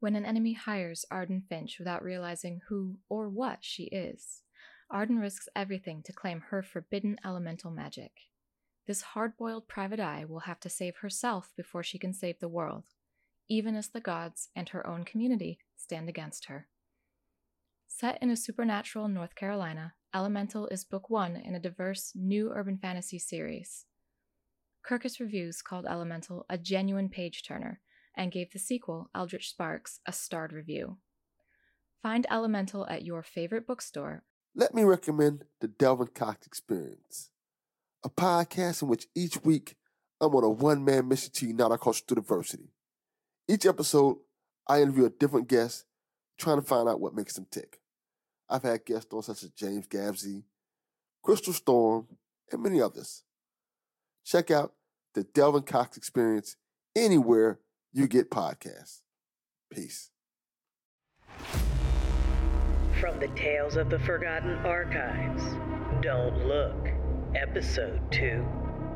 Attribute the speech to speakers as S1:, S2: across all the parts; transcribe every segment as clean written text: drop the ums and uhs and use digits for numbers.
S1: When an enemy hires Arden Finch without realizing who or what she is, Arden risks everything to claim her forbidden elemental magic. This hard-boiled private eye will have to save herself before she can save the world, even as the gods and her own community stand against her. Set in a supernatural North Carolina, Elemental is book 1 in a diverse new urban fantasy series. Kirkus Reviews called Elemental a genuine page-turner and gave the sequel, Eldritch Sparks, a starred review. Find Elemental at your favorite bookstore.
S2: Let me recommend the Delvin Cox Experience, a podcast in which each week I'm on a one-man mission to unite our culture through diversity. Each episode, I interview a different guest, trying to find out what makes them tick. I've had guests on such as James Gabsey, Crystal Storm, and many others. Check out the Delvin Cox Experience anywhere you get podcasts. Peace.
S3: From the Tales of the Forgotten Archives, Don't Look, Episode 2.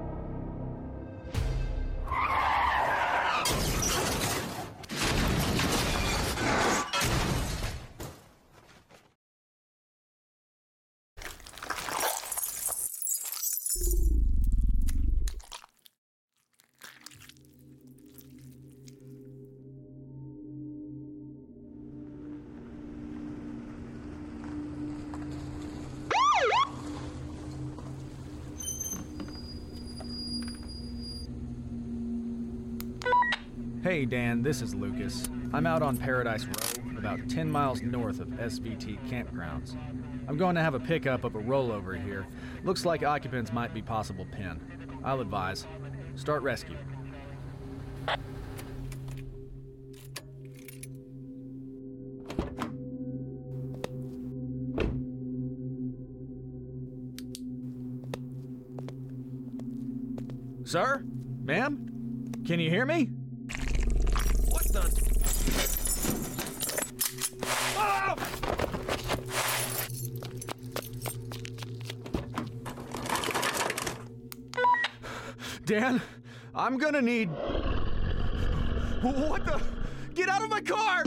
S4: Hey Dan, this is Lucas. I'm out on Paradise Row, about 10 miles north of SVT campgrounds. I'm going to have a pickup of a rollover here. Looks like occupants might be possible pin. I'll advise. Start rescue. Sir? Ma'am? Can you hear me? Dan, I'm gonna need... What the... Get out of my car!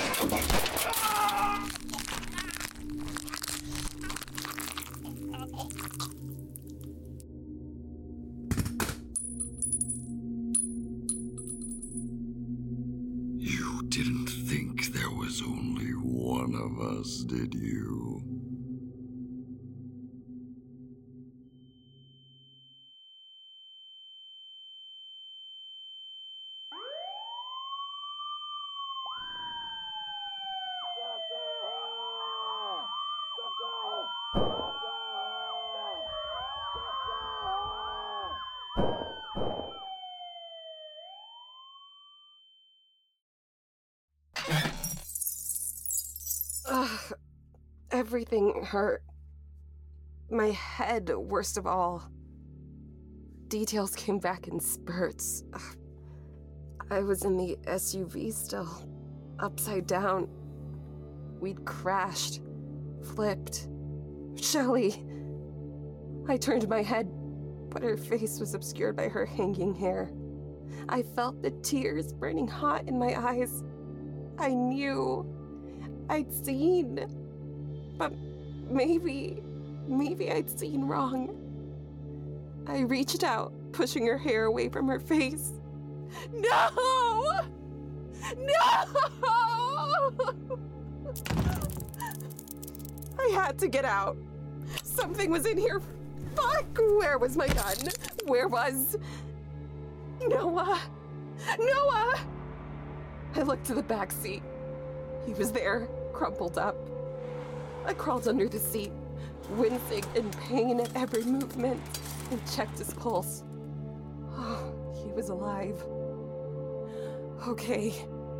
S4: Ah!
S5: You didn't think there was only one of us, did you?
S6: Everything hurt. My head, worst of all. Details came back in spurts. I was in the SUV still, upside down. We'd crashed, flipped. Shelley! I turned my head, but her face was obscured by her hanging hair. I felt the tears burning hot in my eyes. I knew. I'd seen. But maybe I'd seen wrong. I reached out, pushing her hair away from her face. No! No! I had to get out. Something was in here. Fuck! Where was my gun? Where was... Noah? Noah! I looked to the back seat. He was there, crumpled up. I crawled under the seat, wincing in pain at every movement, and checked his pulse. Oh, he was alive. Okay.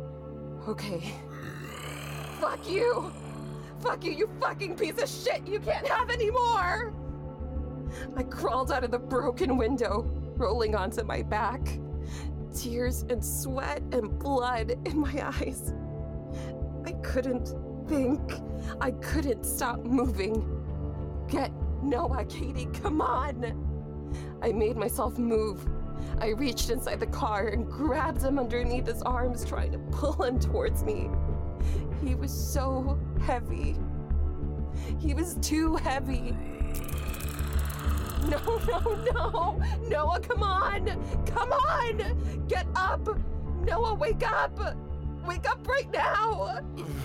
S6: Fuck you! Fuck you, you fucking piece of shit! You can't have any more! I crawled out of the broken window, rolling onto my back. Tears and sweat and blood in my eyes. I couldn't think. I couldn't stop moving. Get Noah, Katie, come on! I made myself move, I reached inside the car and grabbed him underneath his arms, trying to pull him towards me. He was so heavy. He was too heavy. No. Noah, come on. Come on. Get up. Noah, wake up. Wake up right now.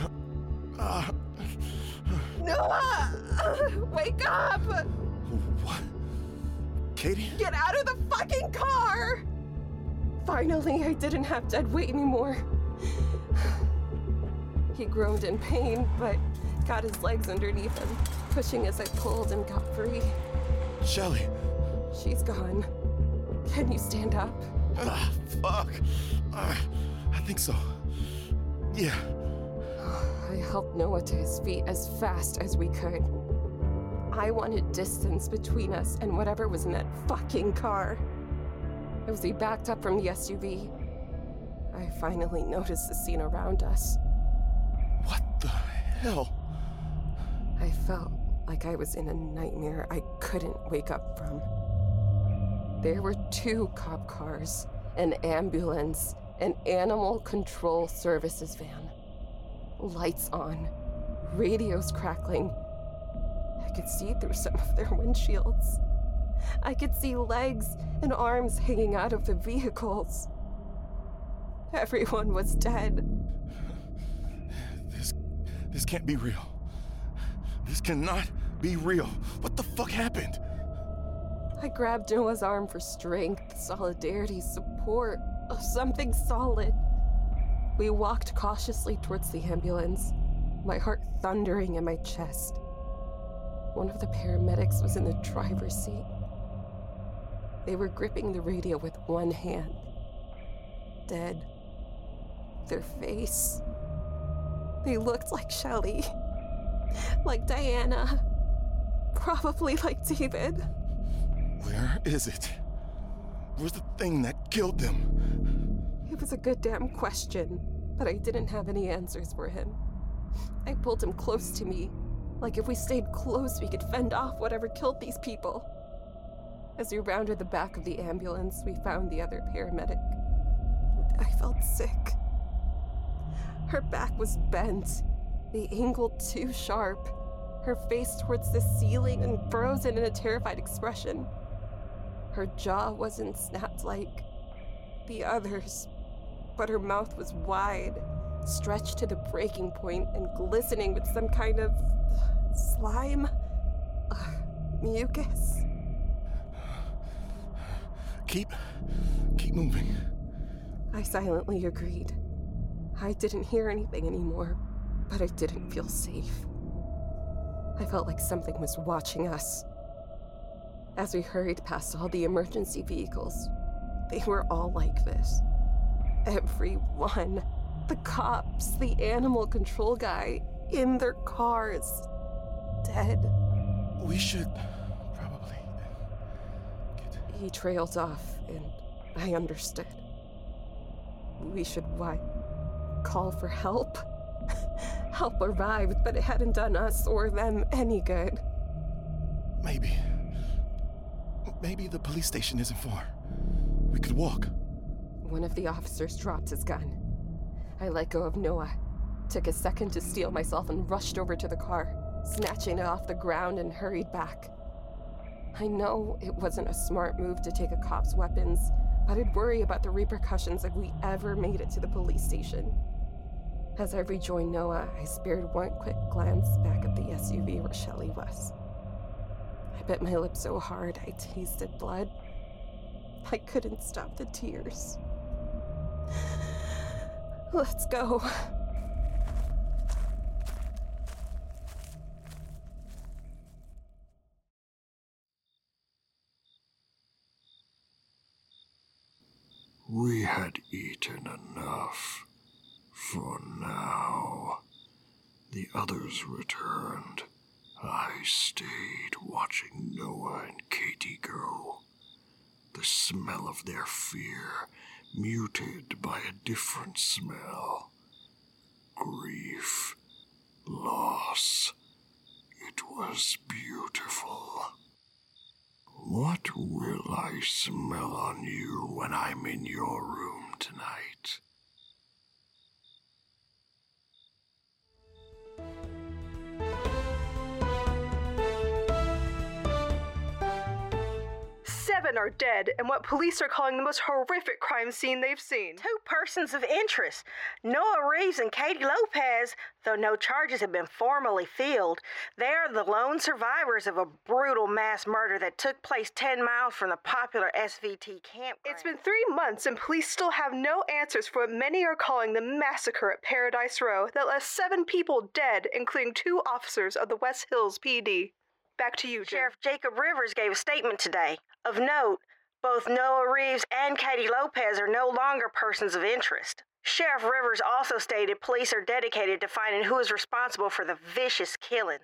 S6: Noah, wake up.
S7: What? Katie?
S6: Get out of the fucking car. Finally, I didn't have dead weight anymore. He groaned in pain, but got his legs underneath him, pushing as I pulled and got free.
S7: Shelly.
S6: She's gone. Can you stand up?
S7: Fuck. I think so. Yeah.
S6: I helped Noah to his feet as fast as we could. I wanted distance between us and whatever was in that fucking car. As we backed up from the SUV, I finally noticed the scene around us.
S7: What the hell?
S6: I felt like I was in a nightmare I couldn't wake up from. There were 2 cop cars, an ambulance, an animal control services van. Lights on, radios crackling. I could see through some of their windshields. I could see legs and arms hanging out of the vehicles. Everyone was dead.
S7: This can't be real. This cannot be real. What the fuck happened?
S6: I grabbed Noah's arm for strength, solidarity, support, something solid. We walked cautiously towards the ambulance, my heart thundering in my chest. One of the paramedics was in the driver's seat. They were gripping the radio with one hand. Dead. Their face. They looked like Shelly. Like Diana. Probably like David.
S7: Where is it? Where's the thing that killed them?
S6: It was a good damn question, but I didn't have any answers for him. I pulled him close to me, like if we stayed close we could fend off whatever killed these people. As we rounded the back of the ambulance, we found the other paramedic. I felt sick. Her back was bent, the angle too sharp, her face towards the ceiling and frozen in a terrified expression. Her jaw wasn't snapped like the others, but her mouth was wide, stretched to the breaking point and glistening with some kind of slime, mucus.
S7: Keep moving.
S6: I silently agreed. I didn't hear anything anymore, but I didn't feel safe. I felt like something was watching us. As we hurried past all the emergency vehicles, they were all like this. Every one. The cops, the animal control guy, in their cars. Dead.
S7: We should probably
S6: He trailed off, and I understood. We should what? Call for help? Help arrived, but it hadn't done us or them any good.
S7: Maybe the police station isn't far. We could walk.
S6: One of the officers dropped his gun. I let go of Noah, took a second to steel myself and rushed over to the car, snatching it off the ground and hurried back. I know it wasn't a smart move to take a cop's weapons, but I'd worry about the repercussions if we ever made it to the police station. As I rejoined Noah, I spared one quick glance back at the SUV where Shelly was. I bit my lip so hard I tasted blood. I couldn't stop the tears. Let's go.
S5: We had eaten enough. For now. The others returned. I stayed watching Noah and Katie go. The smell of their fear muted by a different smell. Grief. Loss. It was beautiful. What What will I smell on you when I'm in your room tonight?
S8: Seven are dead in what police are calling the most horrific crime scene they've seen.
S3: 2 persons of interest, Noah Reeves and Katie Lopez, though no charges have been formally filed. They are the lone survivors of a brutal mass murder that took place 10 miles from the popular SVT campground.
S8: It's been 3 months and police still have no answers for what many are calling the massacre at Paradise Row that left 7 people dead, including 2 officers of the West Hills PD. Back to you, Jim.
S3: Sheriff Jacob Rivers gave a statement today. Of note, both Noah Reeves and Katie Lopez are no longer persons of interest. Sheriff Rivers also stated police are dedicated to finding who is responsible for the vicious killings.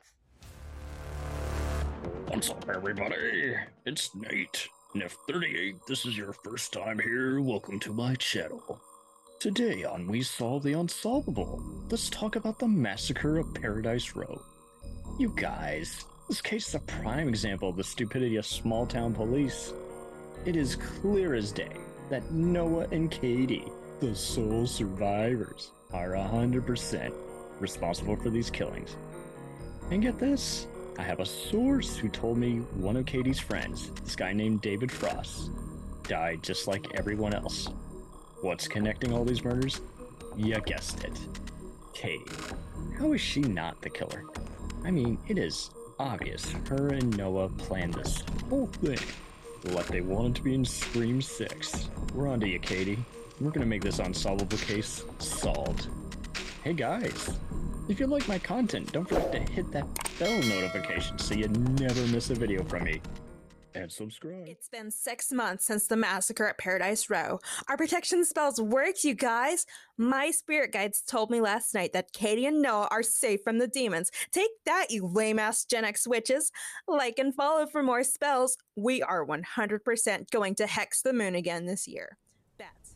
S9: What's up, everybody? It's Nate. And if 38, this is your first time here, welcome to my channel. Today on We Solve the Unsolvable, let's talk about the massacre of Paradise Row. You guys, this case is a prime example of the stupidity of small-town police. It is clear as day that Noah and Katie, the sole survivors, are 100% responsible for these killings. And get this, I have a source who told me one of Katie's friends, this guy named David Frost, died just like everyone else. What's connecting all these murders? You guessed it. Katie. How is she not the killer? I mean, it is obvious her and Noah planned this whole thing like they wanted to be in Scream 6. We're on to you, Katie. We're gonna make this unsolvable case solved. Hey guys, if you like my content, don't forget to hit that bell notification so you never miss a video from me. And subscribe.
S10: It's been 6 months since the massacre at Paradise Row. Our protection spells worked, you guys. My spirit guides told me last night that Katie and Noah are safe from the demons. Take that, you lame-ass Gen X witches. Like and follow for more spells. We are 100% going to hex the moon again this year. Bats.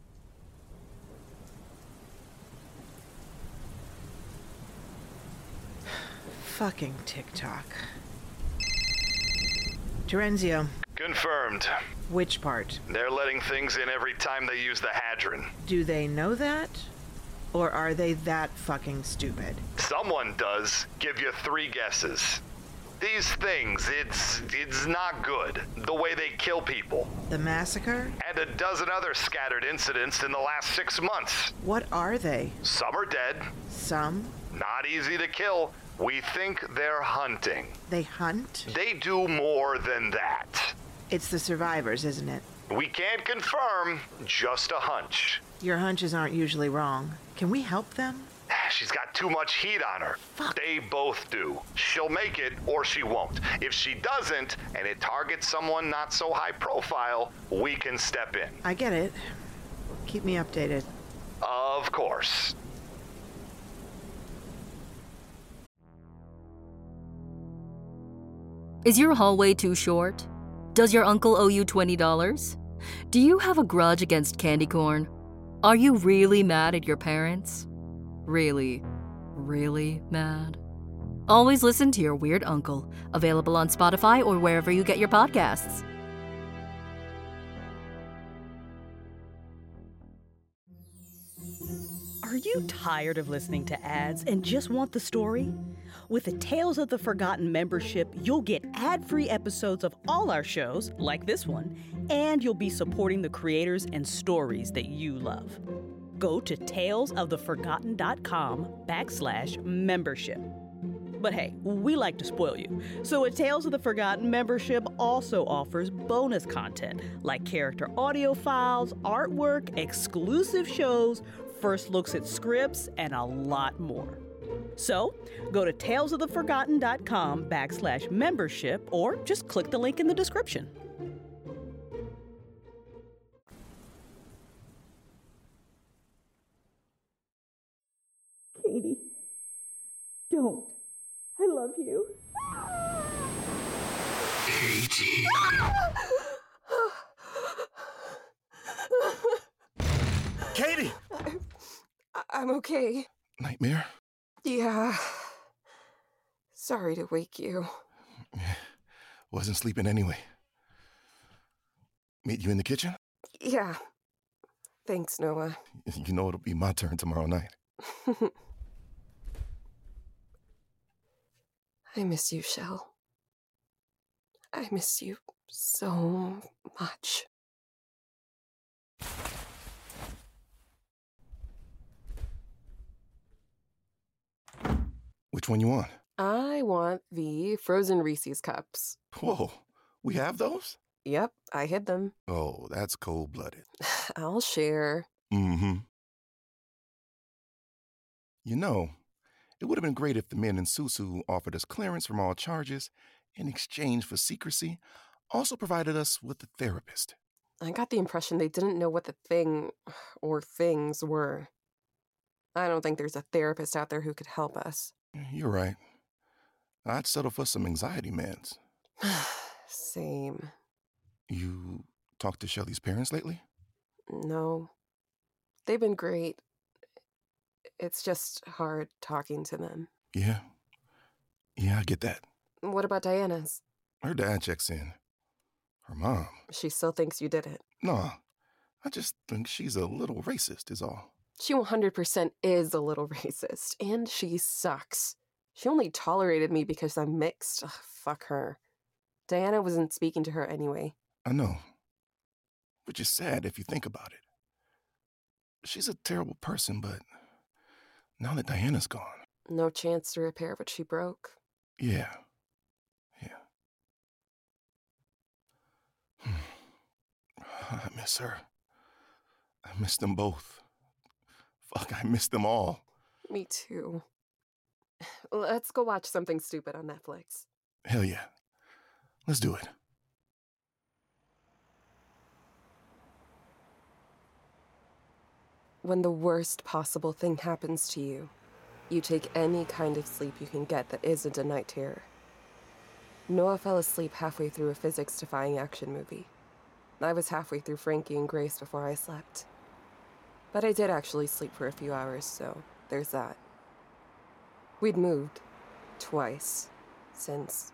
S11: Fucking TikTok. Terenzio.
S12: Confirmed.
S11: Which part?
S12: They're letting things in every time they use the Hadron.
S11: Do they know that? Or are they that fucking stupid?
S12: Someone does. Give you 3 guesses. These things, it's not good. The way they kill people.
S11: The massacre?
S12: And a dozen other scattered incidents in the last 6 months.
S11: What are they?
S12: Some are dead.
S11: Some?
S12: Not easy to kill. We think they're hunting.
S11: They hunt?
S12: They do more than that.
S11: It's the survivors, isn't it?
S12: We can't confirm, just a hunch.
S11: Your hunches aren't usually wrong. Can we help them?
S12: She's got too much heat on her.
S11: Fuck.
S12: They both do. She'll make it or she won't. If she doesn't, and it targets someone not so high profile, we can step in.
S11: I get it. Keep me updated.
S12: Of course.
S13: Is your hallway too short? Does your uncle owe you $20? Do you have a grudge against candy corn? Are you really mad at your parents? Really, really mad? Always listen to your weird uncle. Available on Spotify or wherever you get your podcasts.
S14: Are you tired of listening to ads and just want the story? With the Tales of the Forgotten membership, you'll get ad-free episodes of all our shows, like this one, and you'll be supporting the creators and stories that you love. Go to talesoftheforgotten.com/membership. But hey, we like to spoil you. So a Tales of the Forgotten membership also offers bonus content like character audio files, artwork, exclusive shows, first looks at scripts, and a lot more. So go to talesoftheforgotten.com/membership or just click the link in the description.
S15: Katie, don't. I love you.
S5: Katie.
S7: Katie!
S6: I'm okay.
S7: Nightmare?
S6: Yeah. Sorry to wake you.
S7: Wasn't sleeping anyway. Meet you in the kitchen?
S6: Yeah. Thanks, Noah.
S7: You know it'll be my turn tomorrow night.
S6: I miss you, Shell. I miss you so much.
S7: Which one you want?
S6: I want the frozen Reese's cups.
S7: Whoa, we have those?
S6: Yep, I hid them.
S7: Oh, that's cold-blooded.
S6: I'll share.
S7: Mm-hmm. You know, it would have been great if the men in Susu offered us clearance from all charges in exchange for secrecy, also provided us with a therapist.
S6: I got the impression they didn't know what the thing or things were. I don't think there's a therapist out there who could help us.
S7: You're right. I'd settle for some anxiety meds.
S6: Same.
S7: You talked to Shelly's parents lately?
S6: No. They've been great. It's just hard talking to them.
S7: Yeah. Yeah, I get that.
S6: What about Diana's?
S7: Her dad checks in. Her mom.
S6: She still thinks you did it.
S7: No, I just think she's a little racist is all.
S6: She 100% is a little racist, and she sucks. She only tolerated me because I'm mixed. Ugh, fuck her. Diana wasn't speaking to her anyway.
S7: I know. Which is sad if you think about it. She's a terrible person, but now that Diana's gone...
S6: No chance to repair what she broke.
S7: Yeah. I miss her. I miss them both. Fuck, I miss them all.
S6: Me too. Let's go watch something stupid on Netflix.
S7: Hell yeah. Let's do it.
S6: When the worst possible thing happens to you, you take any kind of sleep you can get that isn't a night terror. Noah fell asleep halfway through a physics-defying action movie. I was halfway through Frankie and Grace before I slept. But I did actually sleep for a few hours, so there's that. We'd moved twice since.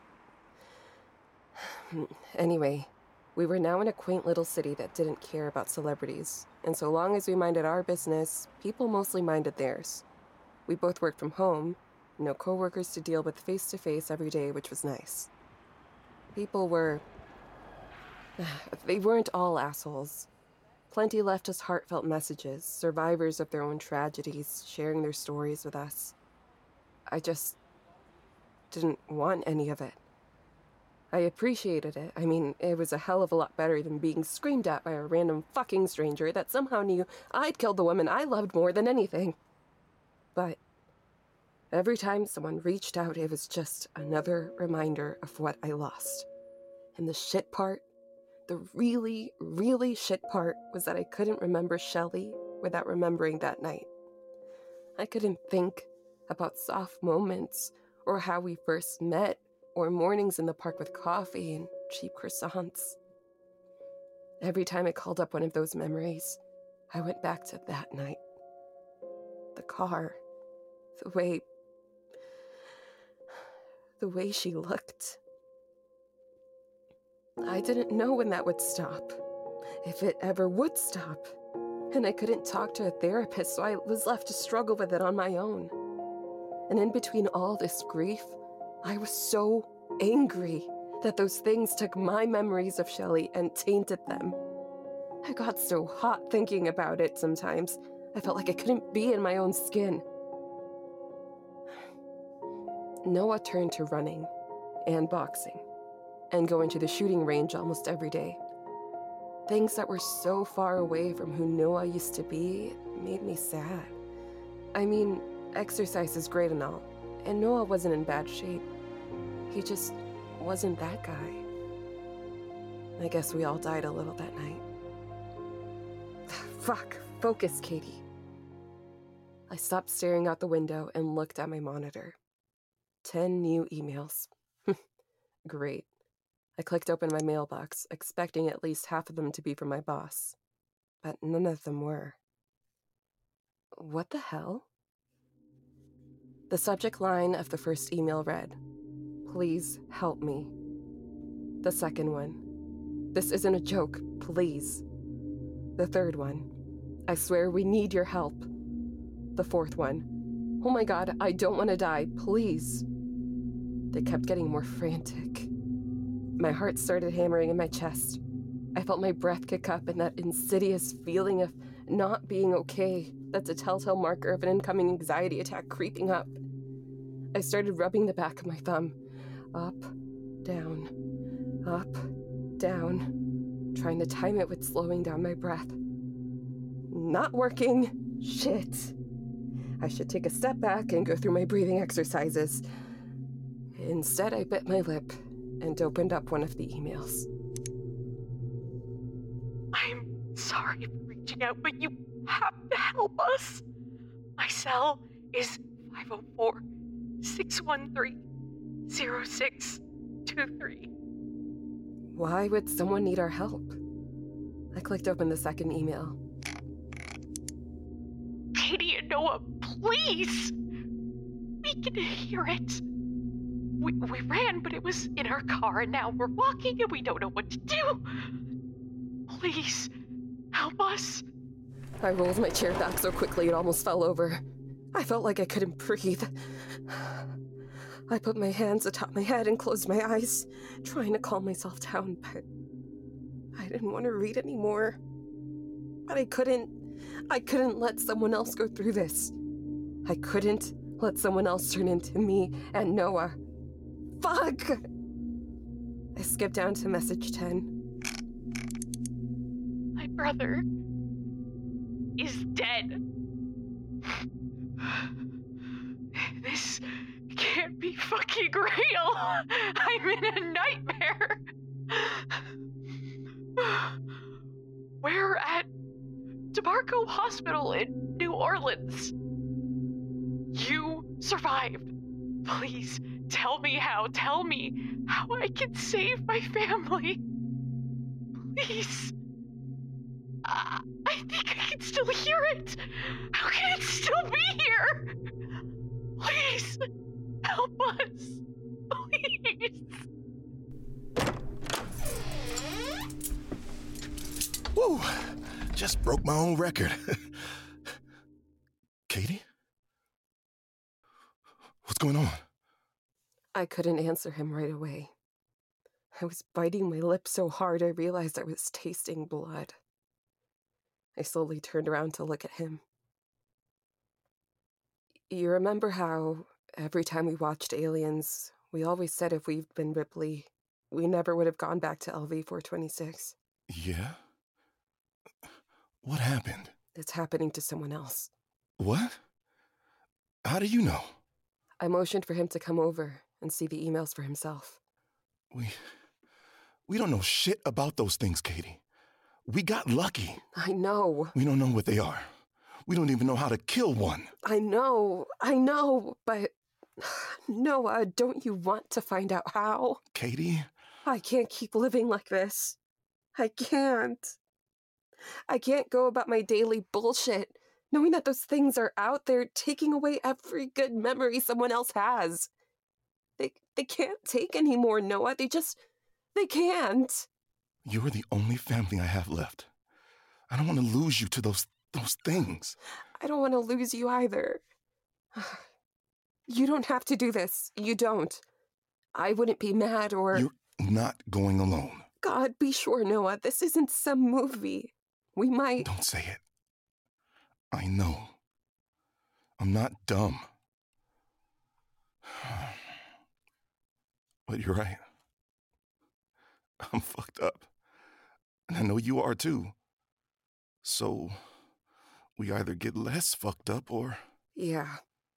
S6: Anyway, we were now in a quaint little city that didn't care about celebrities, and so long as we minded our business, people mostly minded theirs. We both worked from home, no coworkers to deal with face-to-face every day, which was nice. People were... they weren't all assholes. Plenty left us heartfelt messages, survivors of their own tragedies, sharing their stories with us. I just didn't want any of it. I appreciated it. I mean, it was a hell of a lot better than being screamed at by a random fucking stranger that somehow knew I'd killed the woman I loved more than anything. But every time someone reached out, it was just another reminder of what I lost. And the shit part, the really, really shit part, was that I couldn't remember Shelly without remembering that night. I couldn't think about soft moments, or how we first met, or mornings in the park with coffee and cheap croissants. Every time I called up one of those memories, I went back to that night. The car, the way she looked. I didn't know when that would stop, if it ever would stop, and I couldn't talk to a therapist, so I was left to struggle with it on my own. And in between all this grief, I was so angry that those things took my memories of Shelly and tainted them. I got so hot thinking about it sometimes, I felt like I couldn't be in my own skin. Noah turned to running and boxing and going to the shooting range almost every day. Things that were so far away from who Noah used to be made me sad. I mean, exercise is great and all, and Noah wasn't in bad shape. He just wasn't that guy. I guess we all died a little that night. Fuck, focus, Katie. I stopped staring out the window and looked at my monitor. 10 new emails. Great. I clicked open my mailbox, expecting at least half of them to be from my boss. But none of them were. What the hell? The subject line of the first email read, "Please help me." The second one, This isn't a joke, please. The third one. I swear we need your help. The fourth one. Oh my God, I don't want to die, please. They kept getting more frantic. My heart started hammering in my chest. I felt my breath kick up and that insidious feeling of not being okay. That's a telltale marker of an incoming anxiety attack creeping up. I started rubbing the back of my thumb. Up, down, trying to time it with slowing down my breath. Not working. Shit. I should take a step back and go through my breathing exercises. Instead, I bit my lip and opened up one of the emails.
S16: I'm sorry for reaching out, but you have to help us. My cell is 504-613-0623.
S6: Why would someone need our help? I clicked open the second email.
S16: Katie and Noah, please! We can hear it. We ran, but it was in our car, and now we're walking, and we don't know what to do. Please, help us.
S6: I rolled my chair back so quickly it almost fell over. I felt like I couldn't breathe. I put my hands atop my head and closed my eyes, trying to calm myself down, but I didn't want to read anymore. But I couldn't let someone else go through this. I couldn't let someone else turn into me and Noah. Fuck! I skipped down to message 10.
S16: My brother is dead. This can't be fucking real. I'm in a nightmare. We're at DeMarco Hospital in New Orleans. You survived. Please tell me how. Tell me how I can save my family. Please. I think I can still hear it. How can it still be here? Please, help us. Please.
S7: Woo! Just broke my own record. Katie? What's going on?
S6: I couldn't answer him right away. I was biting my lip so hard I realized I was tasting blood. I slowly turned around to look at him. You remember how every time we watched Aliens, we always said if we'd been Ripley, we never would have gone back to LV-426?
S7: Yeah? What happened?
S6: It's happening to someone else.
S7: What? How do you know?
S6: I motioned for him to come over and see the emails for himself.
S7: We don't know shit about those things, Katie. We got lucky.
S6: I know.
S7: We don't know what they are. We don't even know how to kill one.
S6: I know, but Noah, don't you want to find out how?
S7: Katie?
S6: I can't keep living like this. I can't. I can't go about my daily bullshit, knowing that those things are out there taking away every good memory someone else has. They can't take any more, Noah. They can't.
S7: You're the only family I have left. I don't want to lose you to those things.
S6: I don't want to lose you either. You don't have to do this. You don't. I wouldn't be mad or...
S7: You're not going alone.
S6: God, be sure, Noah, this isn't some movie. We might...
S7: Don't say it. I know. I'm not dumb. But you're right. I'm fucked up. And I know you are too. So, we either get less fucked up or...
S6: Yeah.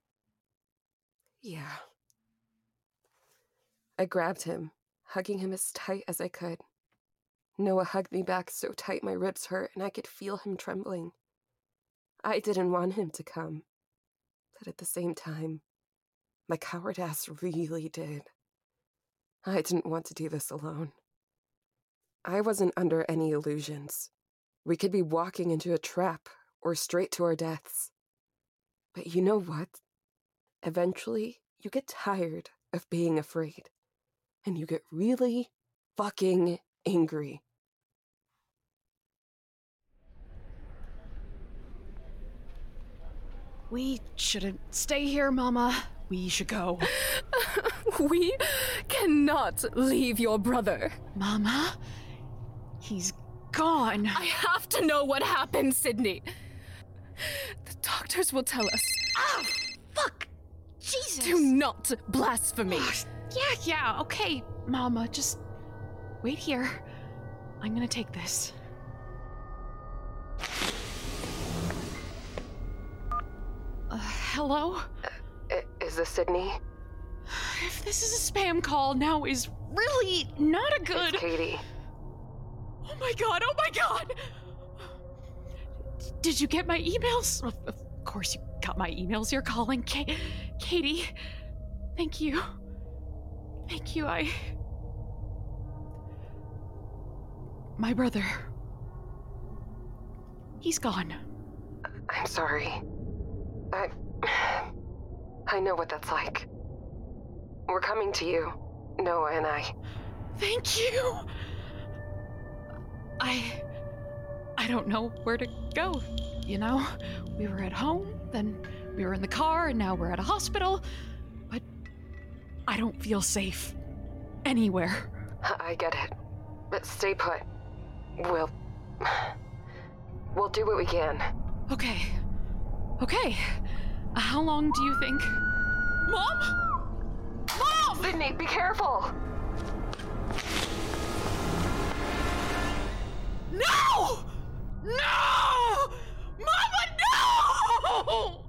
S6: I grabbed him, hugging him as tight as I could. Noah hugged me back so tight my ribs hurt and I could feel him trembling. I didn't want him to come. But at the same time, my coward ass really did. I didn't want to do this alone. I wasn't under any illusions. We could be walking into a trap or straight to our deaths. But you know what? Eventually, you get tired of being afraid. And you get really fucking angry.
S16: We shouldn't stay here, Mama. We should go.
S17: We cannot leave your brother.
S16: Mama? He's gone.
S17: I have to know what happened, Sydney. The doctors will tell us.
S16: Oh, fuck! Jesus!
S17: Do not blaspheme.
S16: Yeah, okay, Mama, just wait here. I'm gonna take this. Hello?
S6: Is this Sydney?
S16: If this is a spam call, now is really not a good...
S6: It's Katie.
S16: Oh my god! Did you get my emails? Of course you got my emails. You're calling Katie. Thank you. My brother. He's gone.
S6: I'm sorry. I know what that's like. We're coming to you, Noah and I.
S16: Thank you! I don't know where to go, you know? We were at home, then we were in the car, and now we're at a hospital. But I don't feel safe anywhere.
S6: I get it. But stay put. We'll do what we can.
S16: Okay. How long do you think? Mom!
S6: Sydney, be careful!
S16: No! Mama, no!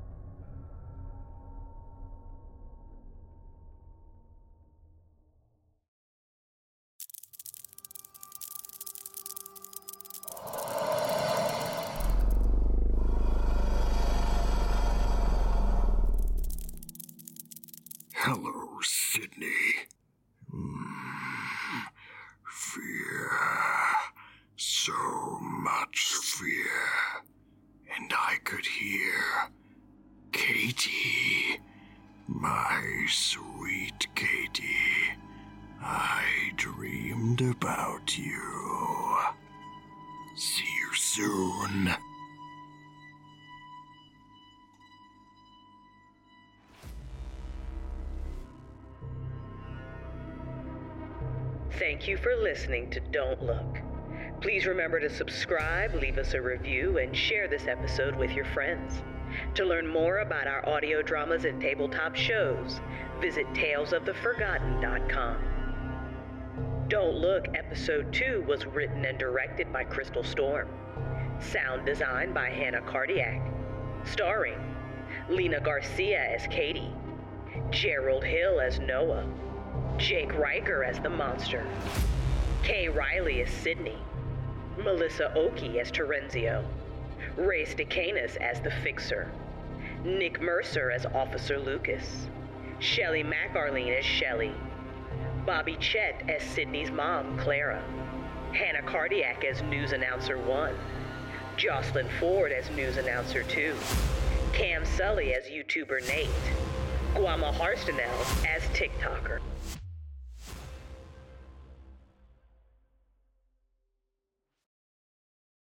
S5: Hello, Sydney. Fear. So much fear. And I could hear Katie. My sweet Katie. I dreamed about you. See you soon.
S18: Thank you for listening to Don't Look. Please remember to subscribe, leave us a review, and share this episode with your friends. To learn more about our audio dramas and tabletop shows, visit talesoftheforgotten.com. Don't Look Episode 2 was written and directed by Crystal Storm. Sound design by Hannah Cardiac. Starring Lena Garcia as Katie, Gerald Hill as Noah, Jake Riker as the monster, Kay Riley as Sydney, Melissa Oakey as Terenzio, Ray Stakanis as the Fixer, Nick Mercer as Officer Lucas, Shelley McArlene as Shelley, Bobby Chet as Sydney's mom, Clara, Hannah Cardiac as News Announcer 1, Jocelyn Ford as News Announcer 2, Cam Sully as YouTuber Nate, Guama Harstenel as TikToker.